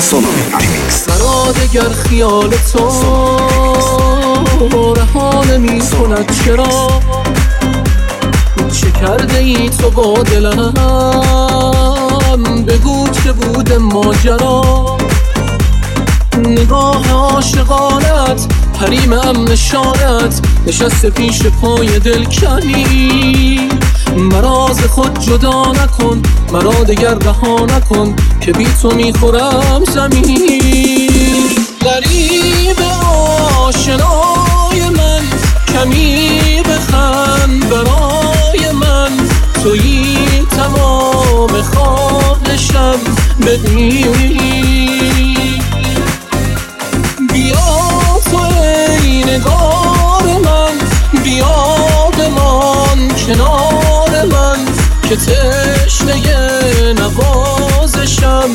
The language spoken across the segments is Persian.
مرا دگر خیال تو رها نمی کند، چرا چه کرده ای تو با دلم؟ بگو چه بود ماجرا. نگاه عاشقانت حریم امن نشانت نشسته پیش پای دلکنی. مرا ز خود جدا نکن، مرا دگر رها نکن که بی تو میخورم زمین. غریب آشنای من کمی بخند برای من، تویی تمام خواهشم بدین. بیا تو ای نگار من، بیا بمان کنار من که تشنه نوازشم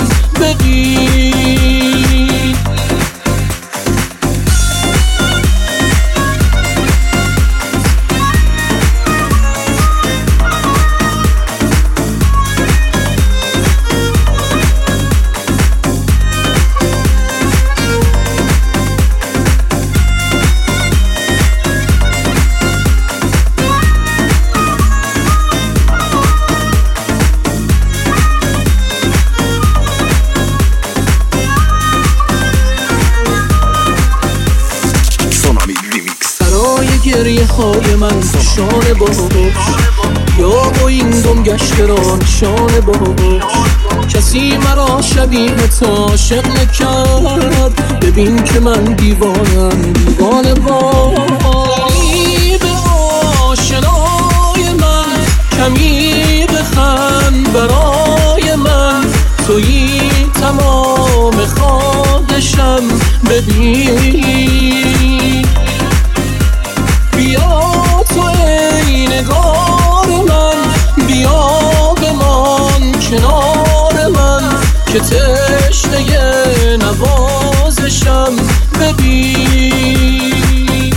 ببین. گریه های من شانه باش، یا با این دم گشته را نشانه باش. کسی مرا شبیه تو عاشق نکرد، ببین که من دیوانم دیوانه باش. غریب آشنای من کمی بخند برای من، تویی تمام خواهشم ببین. بیا تو ای نگار من، بیا بمان کنار من که تشنه نوازشم ببین.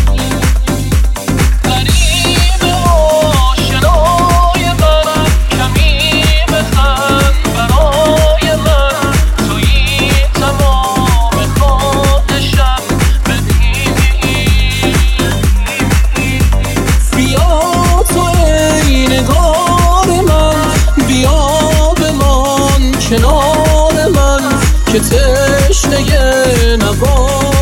غریب آشنای من کمی بخند برای من، تویی تمام خواهشم ببین. بیا تو ای نگار من، بیا بمان کنار من که تشنه نواز